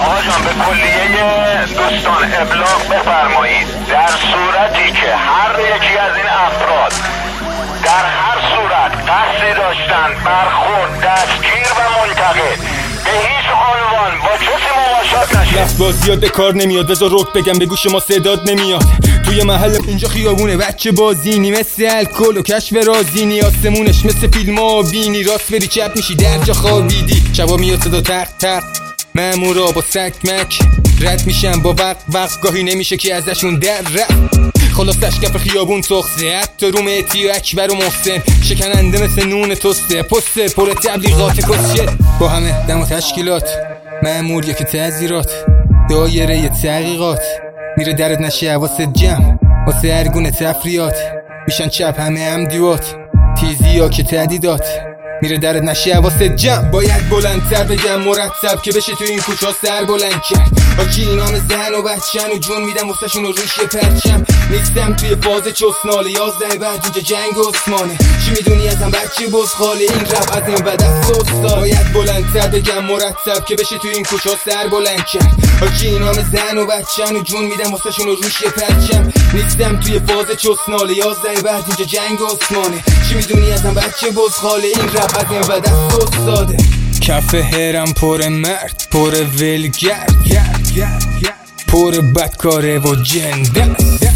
آقا جان به کلیه دوستان ابلاغ بفرمایید در صورتی که هر یکی از این افراد در هر صورت قصدی داشتن برخورد دستگیر و منتقل به هیچ عنوان با کسی مماشات نشه. لفظ بازیات به کار نمیاد، بذار رک بگم به گوش ما صداد نمیاد. توی محل اینجا خیابونه بچه بازینی، مثل الکل و کشف رازینی. آسمونش مثل فیلم آبینی، راست بری چپ میشی در جا خوابیدی. شبا میاد صدا تق تق، مامورا با سکمک رد میشن با وقت گاهی نمیشه که ازشون در رفت. خلاصش کف خیابون تخصه، حتی رو مهدی و اکبر و محسن شکننده مثل نون توسته. پست پر تبلیغات کسیه با همه دم و تشکیلات، مامور یک تعزیرات، دایره تحقیقات. میره درد نشه حواست جمع واسه هر گونه تفریات، میشن چپ همه هم دیوات تیزی ها که تهدیدات. میره درد نشه حواست جمع. باید بلندتر بگم مرتب که بشه تو این کوچه ها سر بلند کرد. آکی اینام زن و بچن و جون میدم واسهشون و روش یه پرچم. نیستم توی فاز چسناله 11 بعد اینجا جنگ عثمانه. چی میدونی ازم بچه بزخاله، این رپ از این بعد از سوستا. باید بلندتر بگم مرتب که بشه تو این کوچه ها سر بلند کرد. آکی اینام زن و بچن و جون میدم واسهشون و روش یه پرچم. نیستم توی فاز چسناله 11 بعد اینجا جنگ عثمانه. چی میدونی ازم بچه بزخاله، این رپ از این بعد از سوستا. کف هرم پر مرد پر ولگرد، پر بدکاره و جنده،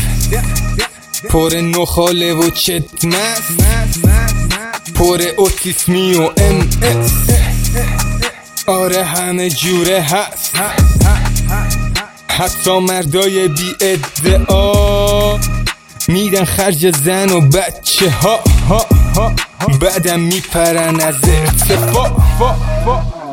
پر نخاله و چتمس، پر اوتیسمی و MS. آره همه جوره هست، حتی مردای بی ادعا میدن خرج زن و بچه ها، بعدم میپرن از ارتفاع.